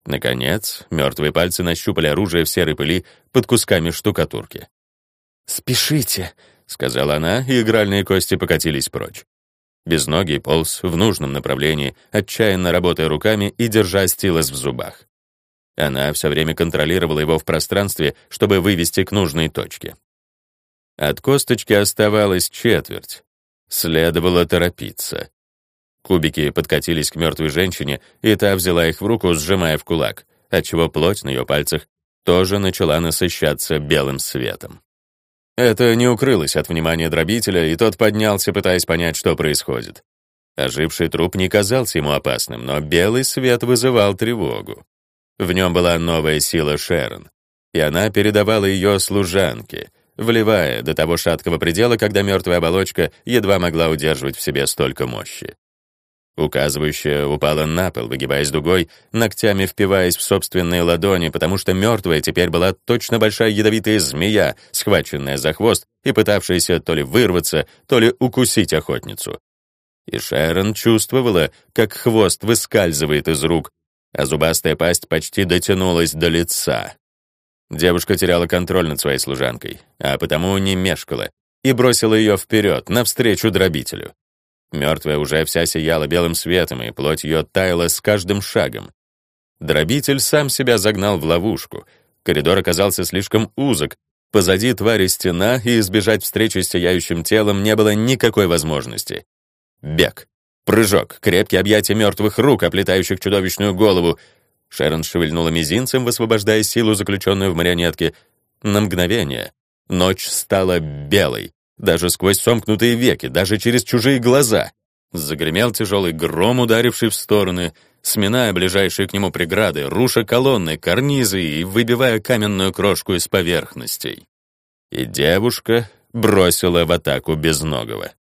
Наконец, мертвые пальцы нащупали оружие в серой пыли под кусками штукатурки. «Спешите», — сказала она, и игральные кости покатились прочь. Безногий полз в нужном направлении, отчаянно работая руками и держа стилус в зубах. Она все время контролировала его в пространстве, чтобы вывести к нужной точке. От косточки оставалась четверть. Следовало торопиться. Кубики подкатились к мертвой женщине, и та взяла их в руку, сжимая в кулак, отчего плоть на ее пальцах тоже начала насыщаться белым светом. Это не укрылось от внимания дробителя, и тот поднялся, пытаясь понять, что происходит. Оживший труп не казался ему опасным, но белый свет вызывал тревогу. В нем была новая сила Шерон, и она передавала ее служанке, вливая до того шаткого предела, когда мертвая оболочка едва могла удерживать в себе столько мощи. Указывающая упала на пол, выгибаясь дугой, ногтями впиваясь в собственные ладони, потому что мертвая теперь была точно большая ядовитая змея, схваченная за хвост и пытавшаяся то ли вырваться, то ли укусить охотницу. И Шерон чувствовала, как хвост выскальзывает из рук, а зубастая пасть почти дотянулась до лица. Девушка теряла контроль над своей служанкой, а потому не мешкала и бросила ее вперед, навстречу дробителю. Мертвая уже вся сияла белым светом, и плоть ее таяла с каждым шагом. Дробитель сам себя загнал в ловушку. Коридор оказался слишком узок. Позади твари стена, и избежать встречи с сияющим телом не было никакой возможности. Бег. Прыжок. Крепкие объятия мертвых рук, оплетающих чудовищную голову. Шерон шевельнула мизинцем, высвобождая силу, заключенную в марионетке. На мгновение ночь стала белой. Даже сквозь сомкнутые веки, даже через чужие глаза. Загремел тяжелый гром, ударивший в стороны, сминая ближайшие к нему преграды, руша колонны, карнизы и выбивая каменную крошку из поверхностей. И девушка бросила в атаку Безногого.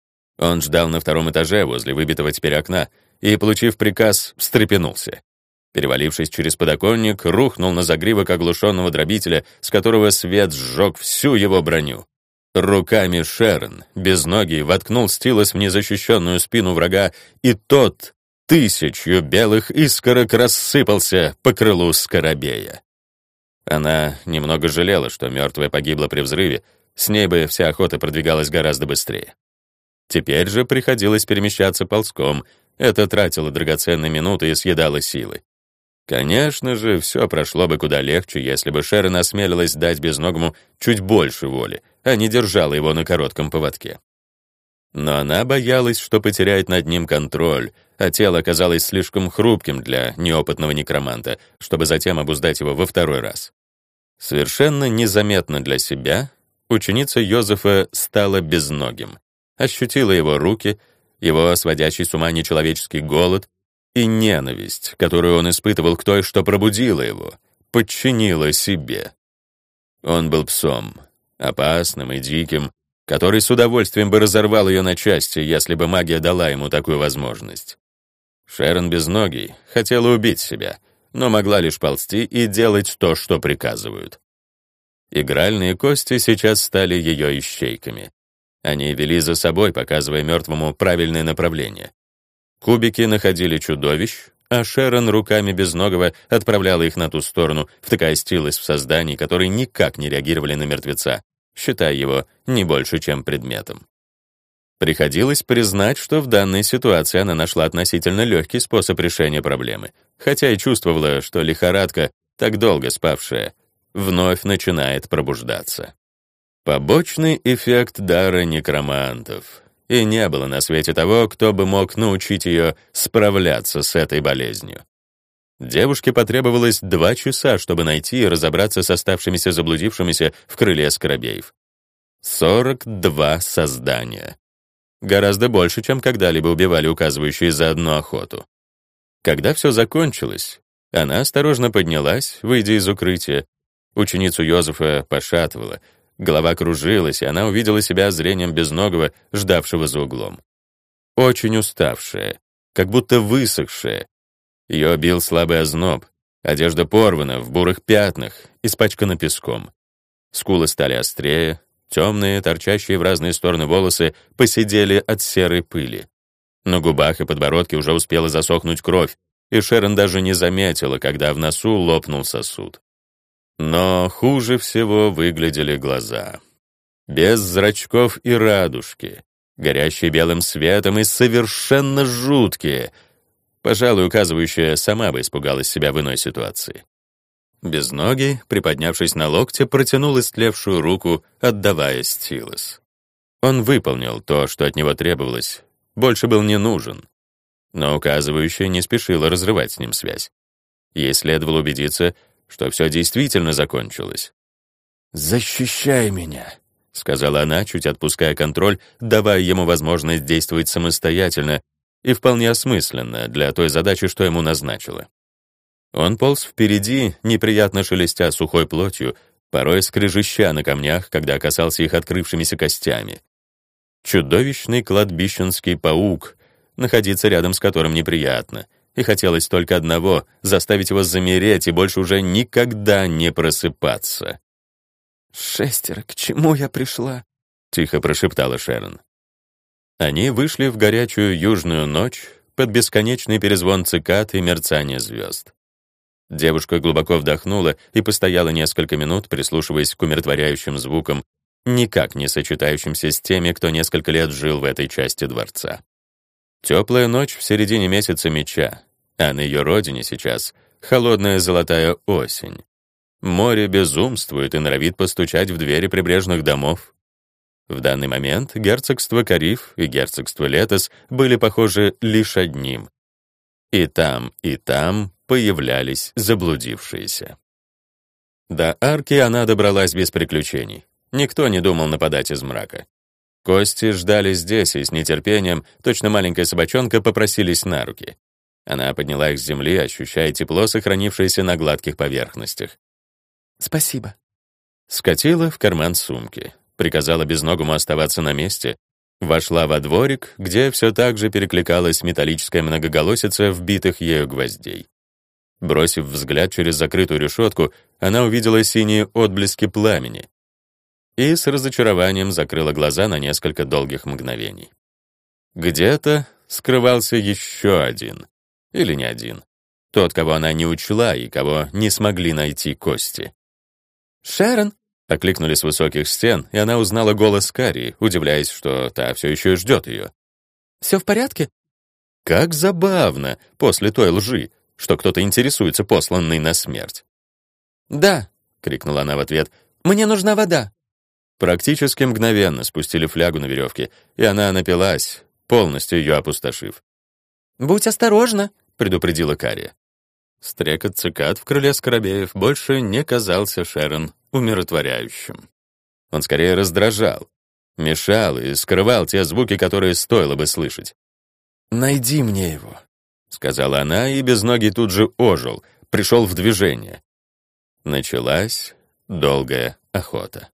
Он ждал на втором этаже возле выбитого теперь окна и, получив приказ, встрепенулся. Перевалившись через подоконник, рухнул на загривок оглушенного дробителя, с которого свет сжег всю его броню. Руками Шерон Безногий воткнул стилус в незащищенную спину врага, и тот 1000 белых искорок рассыпался по крылу скоробея. Она немного жалела, что мертвая погибла при взрыве, с ней бы вся охота продвигалась гораздо быстрее. Теперь же приходилось перемещаться ползком, это тратило драгоценные минуты и съедало силы. Конечно же, все прошло бы куда легче, если бы Шерон осмелилась дать Безногому чуть больше воли, а не держала его на коротком поводке. Но она боялась, что потеряет над ним контроль, а тело оказалось слишком хрупким для неопытного некроманта, чтобы затем обуздать его во второй раз. Совершенно незаметно для себя ученица Йозефа стала безногим, ощутила его руки, его сводящий с ума нечеловеческий голод, и ненависть, которую он испытывал к той, что пробудила его, подчинила себе. Он был псом, опасным и диким, который с удовольствием бы разорвал ее на части, если бы магия дала ему такую возможность. Шерон Безногий хотела убить себя, но могла лишь ползти и делать то, что приказывают. Игральные кости сейчас стали ее ищейками. Они вели за собой, показывая мертвому правильное направление. Кубики находили чудовищ, а Шерон руками Безногого отправляла их на ту сторону, втыкая стилус в созданий, которые никак не реагировали на мертвеца, считая его не больше, чем предметом. Приходилось признать, что в данной ситуации она нашла относительно легкий способ решения проблемы, хотя и чувствовала, что лихорадка, так долго спавшая, вновь начинает пробуждаться. Побочный эффект дара некромантов. И не было на свете того, кто бы мог научить ее справляться с этой болезнью. Девушке потребовалось 2 часа, чтобы найти и разобраться с оставшимися заблудившимися в крыле скоробеев. 42 создания. Гораздо больше, чем когда-либо убивали указывающие за одну охоту. Когда все закончилось, она осторожно поднялась, выйдя из укрытия. Ученицу Йозефа пошатывала, голова кружилась, и она увидела себя зрением Безногого, ждавшего за углом. Очень уставшая, как будто высохшая. Ее бил слабый озноб, одежда порвана, в бурых пятнах, испачкана песком. Скулы стали острее, темные, торчащие в разные стороны волосы поседели от серой пыли. На губах и подбородке уже успела засохнуть кровь, и Шерон даже не заметила, когда в носу лопнул сосуд. Но хуже всего выглядели глаза. Без зрачков и радужки, горящие белым светом и совершенно жуткие, пожалуй, указывающая сама бы испугалась себя в иной ситуации. Безногий, приподнявшись на локте, протянул истлевшую руку, отдавая Стилос. Он выполнил то, что от него требовалось, больше был не нужен. Но указывающая не спешила разрывать с ним связь. Ей следовало убедиться, что все действительно закончилось. «Защищай меня», — сказала она, чуть отпуская контроль, давая ему возможность действовать самостоятельно и вполне осмысленно для той задачи, что ему назначила. Он полз впереди, неприятно шелестя сухой плотью, порой скрежеща на камнях, когда касался их открывшимися костями. Чудовищный кладбищенский паук, находиться рядом с которым неприятно, и хотелось только одного — заставить его замереть и больше уже никогда не просыпаться. «Шестеро, к чему я пришла?» — тихо прошептала Шерон. Они вышли в горячую южную ночь под бесконечный перезвон цикад и мерцание звезд. Девушка глубоко вдохнула и постояла несколько минут, прислушиваясь к умиротворяющим звукам, никак не сочетающимся с теми, кто несколько лет жил в этой части дворца. Теплая ночь в середине месяца меча, а на ее родине сейчас холодная золотая осень. Море безумствует и норовит постучать в двери прибрежных домов. В данный момент герцогство Кариф и герцогство Летос были похожи лишь одним. И там появлялись заблудившиеся. До арки она добралась без приключений. Никто не думал нападать из мрака. Кости ждали здесь и с нетерпением, точно маленькая собачонка, попросились на руки. Она подняла их с земли, ощущая тепло, сохранившееся на гладких поверхностях. «Спасибо». Скатила в карман сумки, приказала безногому оставаться на месте, вошла во дворик, где все так же перекликалась металлическая многоголосица вбитых ею гвоздей. Бросив взгляд через закрытую решетку, она увидела синие отблески пламени и с разочарованием закрыла глаза на несколько долгих мгновений. Где-то скрывался еще один, или не один, тот, кого она не учла и кого не смогли найти кости. «Шерон!» — окликнули с высоких стен, и она узнала голос Кари, удивляясь, что та все еще ждет ее. «Все в порядке?» Как забавно, после той лжи, что кто-то интересуется посланной на смерть. «Да», — крикнула она в ответ, — «мне нужна вода». Практически мгновенно спустили флягу на веревке, и она напилась, полностью ее опустошив. «Будь осторожна», — предупредила Кария. Стрекот цикад в крыле скоробеев больше не казался Шерон умиротворяющим. Он скорее раздражал, мешал и скрывал те звуки, которые стоило бы слышать. «Найди мне его», — сказала она, и безногий тут же ожил, пришел в движение. Началась долгая охота.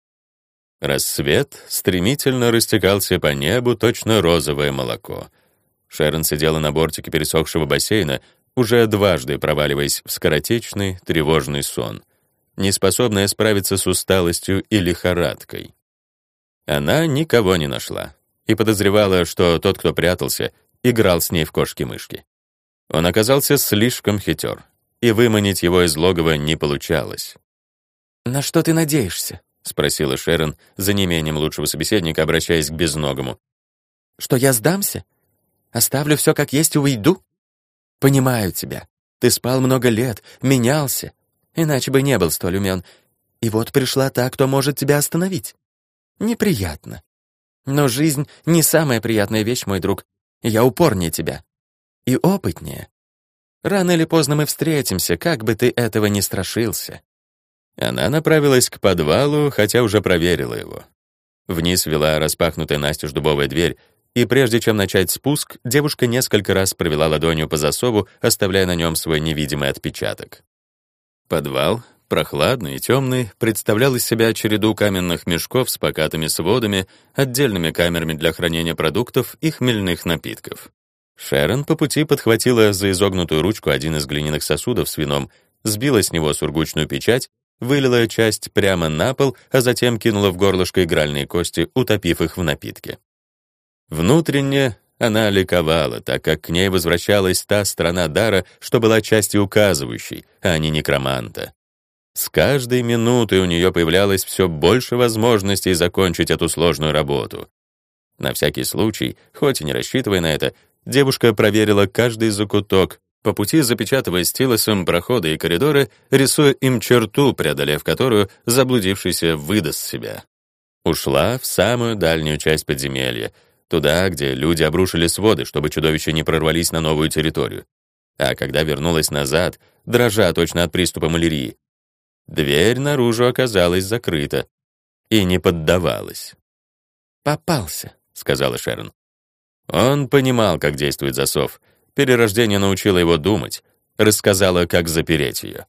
Рассвет стремительно растекался по небу, точно розовое молоко. Шерон сидела на бортике пересохшего бассейна, уже дважды проваливаясь в скоротечный, тревожный сон, неспособная справиться с усталостью и лихорадкой. Она никого не нашла и подозревала, что тот, кто прятался, играл с ней в кошки-мышки. Он оказался слишком хитер, и выманить его из логова не получалось. «На что ты надеешься?» — спросила Шерон, за неимением лучшего собеседника, обращаясь к безногому. «Что я сдамся? Оставлю все как есть и уйду? Понимаю тебя. Ты спал много лет, менялся, иначе бы не был столь умен. И вот пришла та, кто может тебя остановить. Неприятно. Но жизнь не самая приятная вещь, мой друг. Я упорнее тебя. И опытнее. Рано или поздно мы встретимся, как бы ты этого ни страшился». Она направилась к подвалу, хотя уже проверила его. Вниз вела распахнутая настежь дубовая дверь, и прежде чем начать спуск, девушка несколько раз провела ладонью по засову, оставляя на нем свой невидимый отпечаток. Подвал, прохладный и темный, представлял из себя череду каменных мешков с покатыми сводами, отдельными камерами для хранения продуктов и хмельных напитков. Шерон по пути подхватила за изогнутую ручку один из глиняных сосудов с вином, сбила с него сургучную печать, вылила часть прямо на пол, а затем кинула в горлышко игральные кости, утопив их в напитке. Внутренне Она ликовала, так как к ней возвращалась та сторона дара, что была частью указывающей, а не некроманта. С каждой минутой у нее появлялось все больше возможностей закончить эту сложную работу. На всякий случай, хоть и не рассчитывая на это, девушка проверила каждый закуток, по пути запечатывая стилусом проходы и коридоры, рисуя им черту, преодолев которую заблудившийся выдаст себя. Ушла в самую дальнюю часть подземелья, туда, где люди обрушили своды, чтобы чудовища не прорвались на новую территорию. А когда вернулась назад, дрожа точно от приступа малярии, дверь наружу оказалась закрыта и не поддавалась. «Попался», — сказала Шерон. Он понимал, как действует засов. Перерождение научило его думать, рассказала, как запереть ее.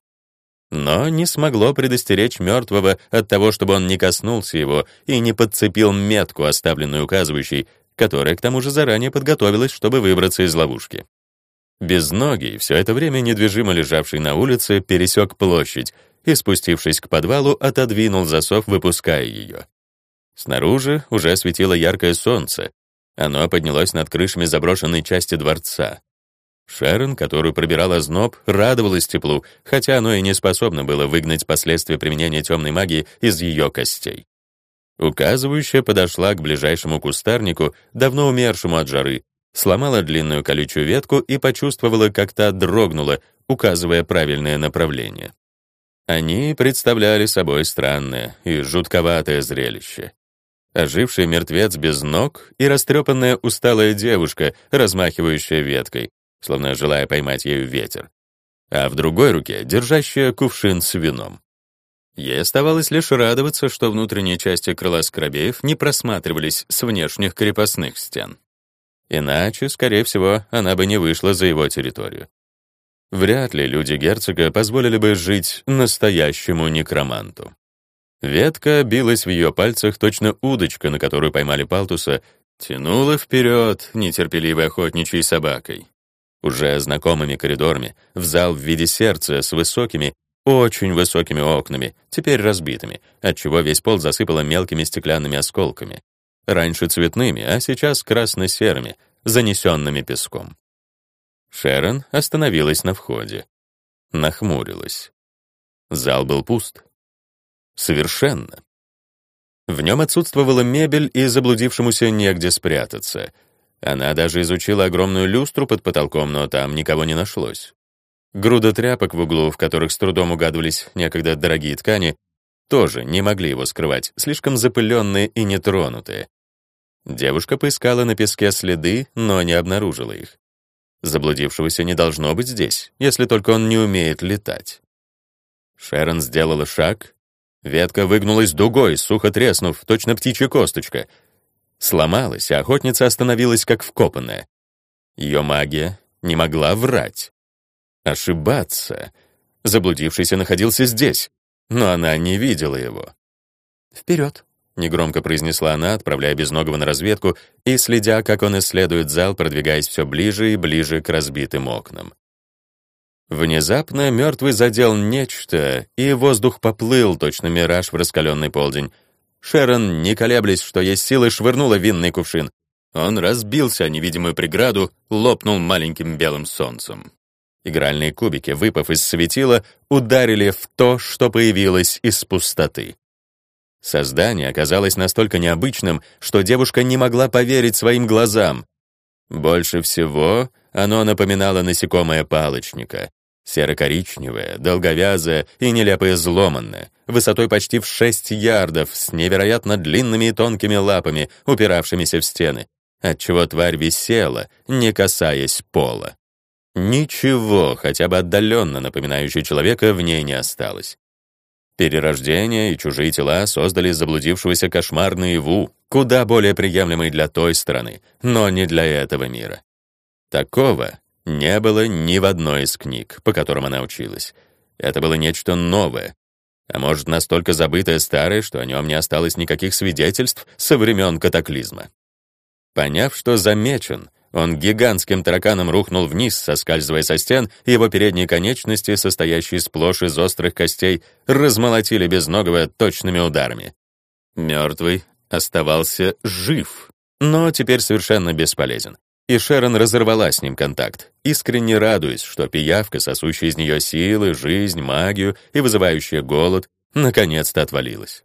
Но не смогло предостеречь мертвого от того, чтобы он не коснулся его и не подцепил метку, оставленную указывающей, которая к тому же заранее подготовилась, чтобы выбраться из ловушки. Безногий, все это время недвижимо лежавший на улице, пересек площадь и, спустившись к подвалу, отодвинул засов, выпуская ее. Снаружи уже светило яркое солнце. Оно поднялось над крышами заброшенной части дворца. Шерон, которую пробирал озноб, радовалась теплу, хотя оно и не способно было выгнать последствия применения темной магии из ее костей. Указывающая подошла к ближайшему кустарнику, давно умершему от жары, сломала длинную колючую ветку и почувствовала, как та дрогнула, указывая правильное направление. Они представляли собой странное и жутковатое зрелище. Оживший мертвец без ног и растрепанная усталая девушка, размахивающая веткой, словно желая поймать ею ветер, а в другой руке держащая кувшин с вином. Ей оставалось лишь радоваться, что внутренние части крыла скоробеев не просматривались с внешних крепостных стен. Иначе, скорее всего, она бы не вышла за его территорию. Вряд ли люди герцога позволили бы жить настоящему некроманту. Ветка билась в ее пальцах, точно удочка, на которую поймали палтуса, тянула вперед нетерпеливой охотничьей собакой. Уже знакомыми коридорами, в зал в виде сердца с высокими, очень высокими окнами, теперь разбитыми, отчего весь пол засыпало мелкими стеклянными осколками. Раньше цветными, а сейчас красно-серыми, занесенными песком. Шерон остановилась на входе. Нахмурилась. Зал был пуст. Совершенно. В нем отсутствовала мебель, и заблудившемуся негде спрятаться. Она даже изучила огромную люстру под потолком, но там никого не нашлось. Груда тряпок в углу, в которых с трудом угадывались некогда дорогие ткани, тоже не могли его скрывать, слишком запыленные и нетронутые. Девушка поискала на песке следы, но не обнаружила их. Заблудившегося не должно быть здесь, если только он не умеет летать. Шерон сделала шаг. Ветка выгнулась дугой, сухо треснув, точно птичья косточка. Сломалась, а охотница остановилась как вкопанная. Ее магия не могла врать. Ошибаться. Заблудившийся находился здесь, но она не видела его. «Вперед!» — негромко произнесла она, отправляя Безногого на разведку и следя, как он исследует зал, продвигаясь все ближе и ближе к разбитым окнам. Внезапно мертвый задел нечто, и воздух поплыл, точно мираж в раскаленный полдень. Шерон, не колеблясь, что есть силы, швырнула винный кувшин. Он разбился о невидимую преграду, лопнул маленьким белым солнцем. Игральные кубики, выпав из светила, ударили в то, что появилось из пустоты. Создание оказалось настолько необычным, что девушка не могла поверить своим глазам. Больше всего оно напоминало насекомое палочника. Серо-коричневое, долговязое и нелепо изломанное, высотой почти в 6 ярдов, с невероятно длинными и тонкими лапами, упиравшимися в стены, отчего тварь висела, не касаясь пола. Ничего, хотя бы отдаленно напоминающего человека, в ней не осталось. Перерождение и чужие тела создали из заблудившегося кошмар наяву, куда более приемлемый для той страны, но не для этого мира. Такого не было ни в одной из книг, по которым она училась. Это было нечто новое, а может, настолько забытое старое, что о нем не осталось никаких свидетельств со времен катаклизма. Поняв, что замечен, он гигантским тараканом рухнул вниз, соскальзывая со стен, и его передние конечности, состоящие сплошь из острых костей, размолотили Безногого точными ударами. Мертвый оставался жив, но теперь совершенно бесполезен. И Шерон разорвала с ним контакт, искренне радуясь, что пиявка, сосущая из нее силы, жизнь, магию и вызывающая голод, наконец-то отвалилась.